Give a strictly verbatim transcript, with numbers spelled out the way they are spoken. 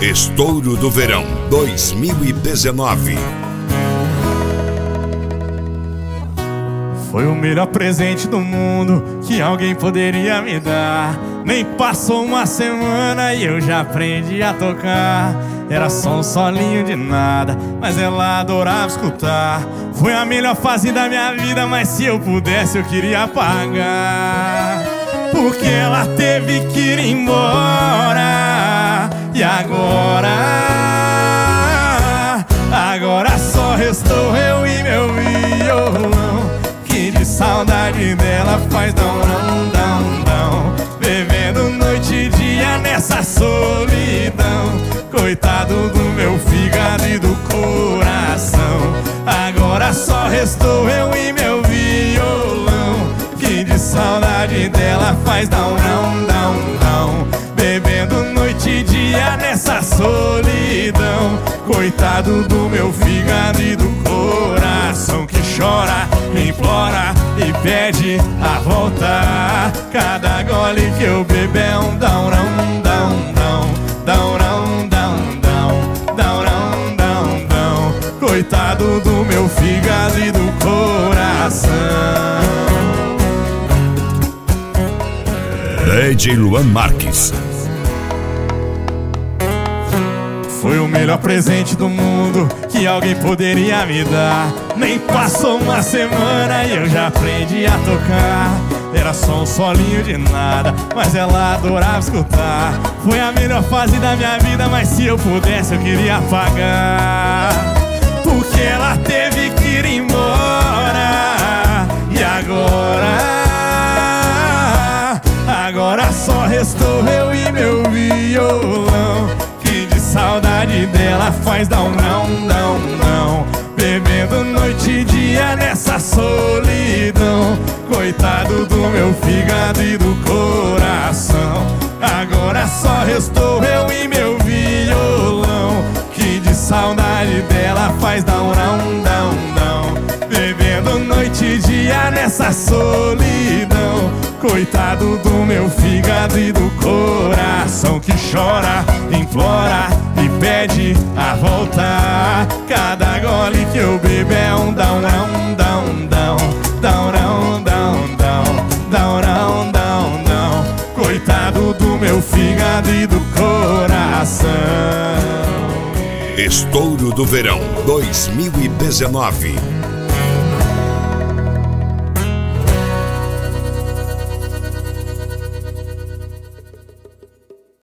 Estouro do Verão dois mil e dezenove. Foi o melhor presente do mundo que alguém poderia me dar. Nem passou uma semana e eu já aprendi a tocar. Era só um solinho de nada, mas ela adorava escutar. Foi a melhor fase da minha vida, mas se eu pudesse eu queria apagar. Porque ela teve que ir embora. E agora, agora só restou eu e meu violão, que de saudade dela faz dão, dão, dão, dão. Bebendo noite e dia nessa solidão. Coitado do meu fígado e do coração. Agora só restou eu e meu violão, que de saudade dela faz dão, dão, dão, dão. Bebendo noite e dia nessa solidão. Coitado do meu fígado e do coração, que chora, implora e pede a volta. Cada gole que eu bebo é um dão, dão, dão, dão, dão, dão, dão, dão, dão, dão, dão. Coitado do meu fígado e do coração. D J Luan Marques. Foi o melhor presente do mundo que alguém poderia me dar. Nem passou uma semana e eu já aprendi a tocar. Era só um solinho de nada, mas ela adorava escutar. Foi a melhor fase da minha vida, mas se eu pudesse eu queria apagar. Porque ela teve que ir embora. E agora, agora só restou eu e meu violão, que de saudade dela faz dão, não, não, não. Bebendo noite e dia nessa solidão. Coitado do meu fígado e do coração. Agora só restou eu e meu violão, que de saudade dela faz dão, não, não, não. Bebendo noite e dia nessa solidão. Coitado do meu fígado e do coração, que chora, implora e pede a volta. Cada gole que eu bebo é um dão, dão, dão, dão, dão, dão, dão, dão, dão, dão, dão. Coitado do meu fígado e do coração. Estouro do Verão dois mil e dezenove.